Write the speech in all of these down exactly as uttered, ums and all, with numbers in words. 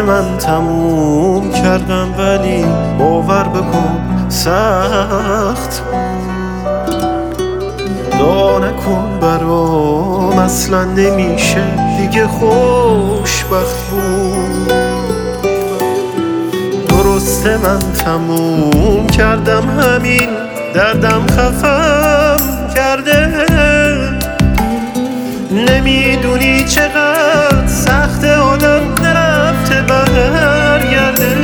من تموم کردم ولی باور بکن سخت دعا نکن برام، اصلا نمیشه دیگه خوشبخت بود. درسته من تموم کردم، همین دردم خفم کرده. نمیدونی چقدر سخت آدم نرفته برگرده.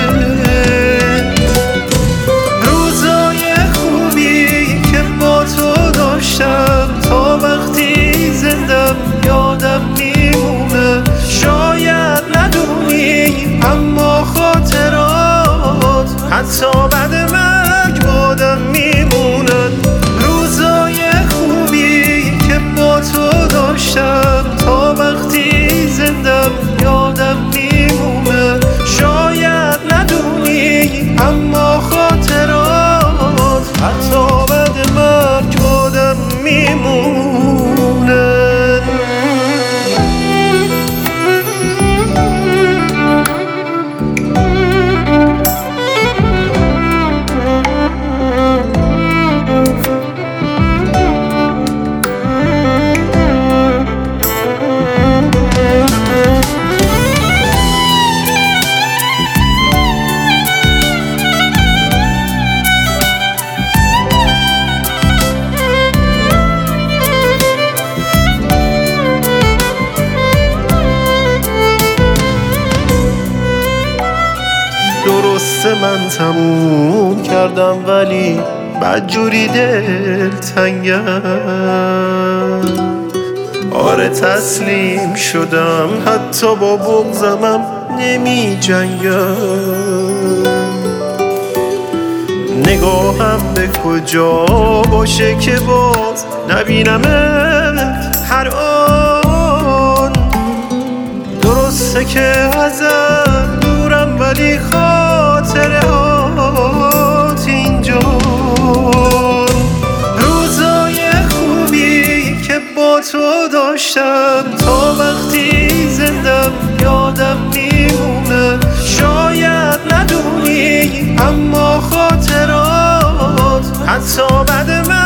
روزای خوبی که با تو داشتم تا وقتی زندم یادم میمونه. شاید ندونی اما خاطرات حتی بعد مرگ بادم میمونن. روزای خوبی که با تو داشتم تا وقتی زندم یادم میمونه. شاید ندونی اما خاطرات حتی بعد مرگ بادم میمونه. درسته من تموم کردم ولی بدجوری دل تنگم. آره تسلیم شدم، حتی با بغضمم نمی جنگم. نگاهم به کجا باشه که باز نبینمت هر آن. درسته که ازت دورم ولی خاطرات اینجا. روزای خوبی که با تو داشتم تا وقتی زندم یادم میمونه. شاید ندونی اما خاطرات حتی بعد من